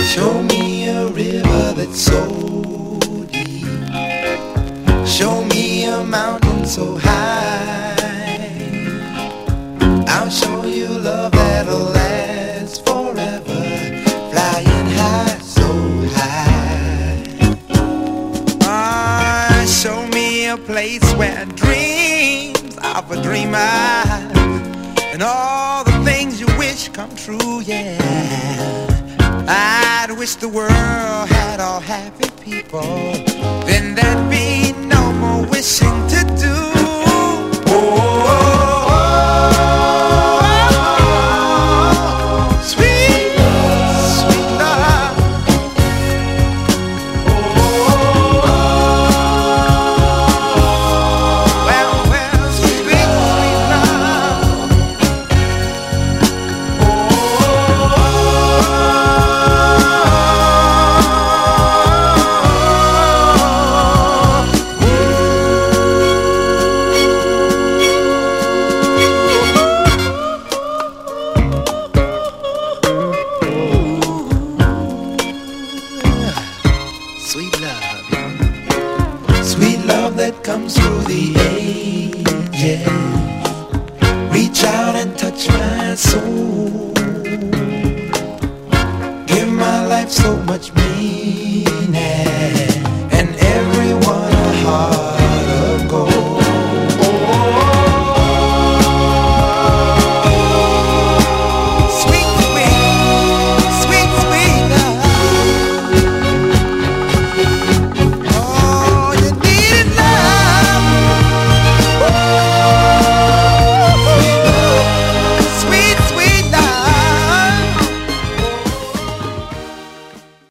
Show me a river that's so deep. Show me a mountain so high. I'll show you love that'll last forever. Flying high, so high. Show me a place where dreams of a dreamer and all the things you wish come true, yeah. I'd wish the world had all happy people. Then there'd be no more wishing to do. Oh, oh, oh, oh, sweet, sweet love. Oh, oh, oh, well, well, sweet, sweet love. Oh, oh, sweet love, sweet love that comes through the ages. Reach out and touch my soul. Give my life so much meaning.